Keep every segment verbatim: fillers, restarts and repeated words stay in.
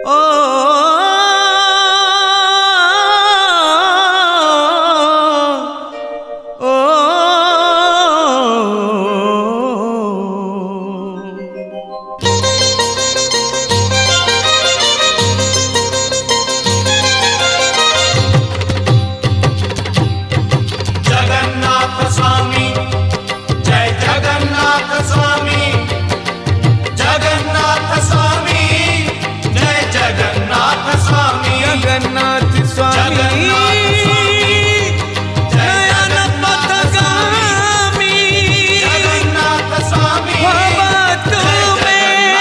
ओ ओ जगन्नाथ स्वामी जय जगन्नाथ स्वामी जगन्नाथ स्वामी जय जगन्नाथ स्वामी जगन्नाथ स्वामी नयन पथगामी जगन्नाथ स्वामी भव तुम्हें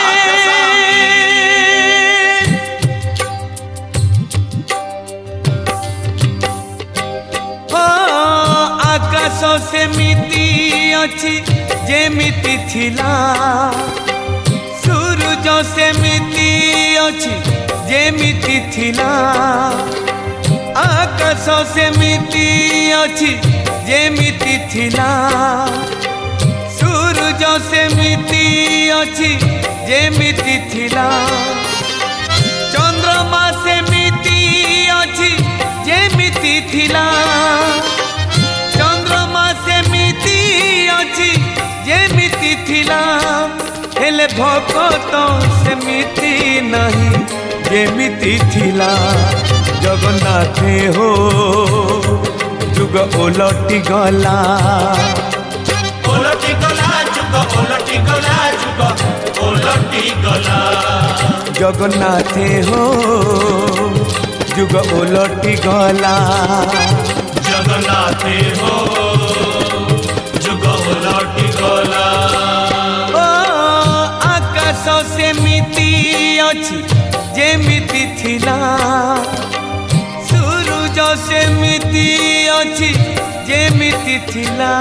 ओ आकाश सेमिति अछि जेमिति थिला सूरज सेमिति अछि जेमिति थिला आकाश सेमिति अछि जेमिति थिला सूरज सेमिति अछि जेमिति थिला चंद्रमा सेमिति अछि जेमिति थिला चंद्रमा सेमिति अछि जेमिति थिला हेले भगत सेमिति नहीं जेमिति थिला जगन्नाथ हो जुग ओलटि गला ओलटि गला जुग ओलटि गला जुग ओलटि गला जगन्नाथ हो जुग ओलटि गला जगन्नाथ हो जुग ओलटि गला ओ आकाश सेमिति अछि जेमिति थिला सूरज सेमिति अछि जेमिति थिला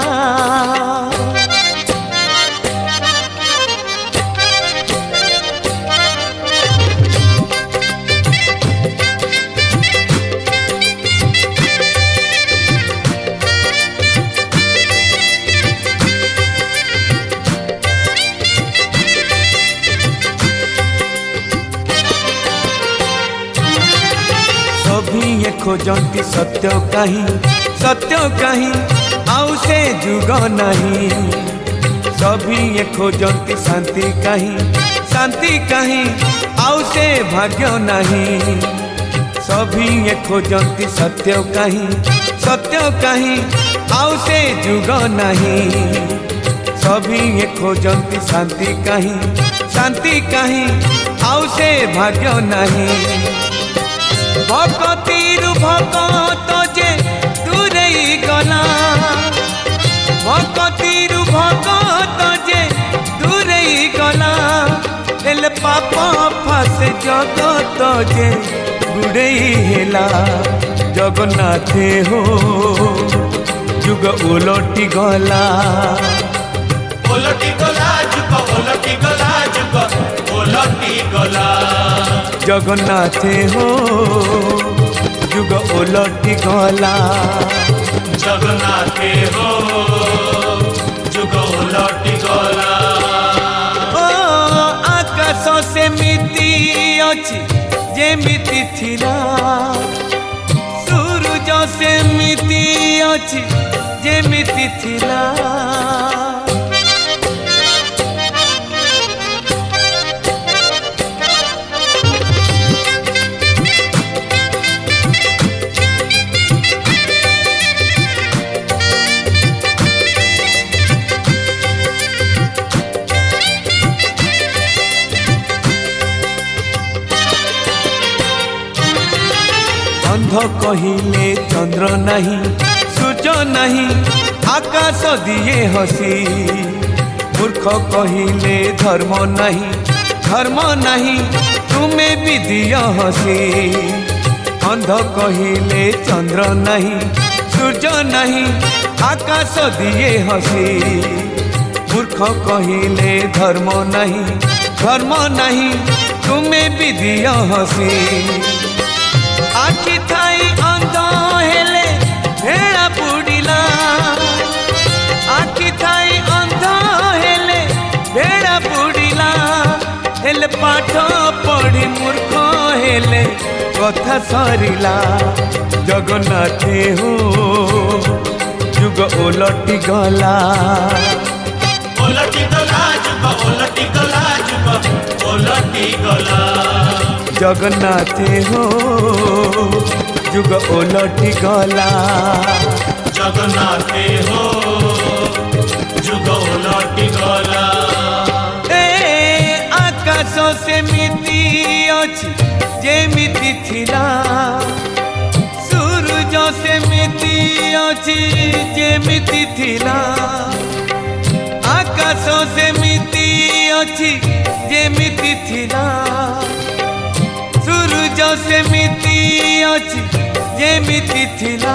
सभी ये खोजती सत्य कहीं सत्य कहीं आउ से जुग नहीं सभी ये खोजती शांति कहीं शांति कहीं आउ से भाग्य नहीं सभी ये खोजती सत्य कहीं सत्य कहीं आउ से जुग नहीं सभी ये खोजती शांति कहीं शांति कहीं आउ से भाग्य नहीं भगतीर भगत जे दूरेई गला भगतीर भगत जे दूरेई गला एल पाप फासे जगत जे गुड़ेई हेला जगन्नाथ हो जुग ओलटि गला ओलटि गला जुग ओलटि गला जुग ओलटि गला जगन्नाथ हो जुग ओलटि गला जगन्नाथ हो जुग ओलटि गला ओ आकाश सेमिति अछि जेमिति थिला सूरज सेमिति अछि जेमिति थिला अंध कहिले चंद्र नहीं सूर्य नहीं आकाश दिए हसी मूर्ख कहिले धर्म नहीं धर्म नहीं तुम्हें भी दिया हसी अंध कहिले चंद्र नहीं सूर्य नहीं आकाश दिए हसी मूर्ख कहिले धर्म नहीं धर्म नहीं तुम्हें भी दिया हसी आखि थाई अंध हेले भेड़ा बुड़िला आखि थाई अंध हेले भेड़ा बुड़िला हेले पाठ पढ़ी मूर्ख कथा सरिला जगन्नाथे हो जुग ओलटी गला ओलटी गला जुग ओलटी गला जुग ओलटी गला जगन्नाथे हो जुग ओलटी गला जगन्नाथे हो जुग ओलटी गला ए आकाश सेमिति अछि जेमिति थिला सूरज सेमिति अछि जेमिति थिला आकाश सेमिति अछि जेमिति थिला सूरज सेमिति अछि जेमिति थिला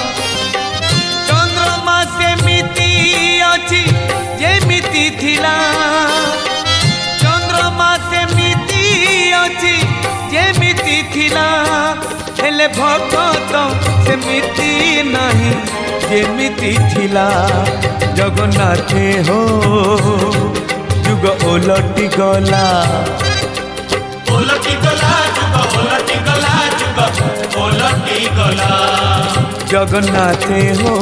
चंद्रमा सेमिति अछि जेमिति थिला चंद्रमा सेमिति अछि जेमिति थिला हेले भगत सेमिति नहीं जेमिति थिला जगन्नाथे हो जुग ओलटी गला ओलटी गला जुग ओलटी गला जुग ओलटी गला जगन्नाथे हो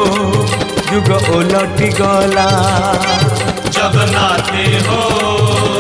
जुग ओलटी गला जगन्नाथे हो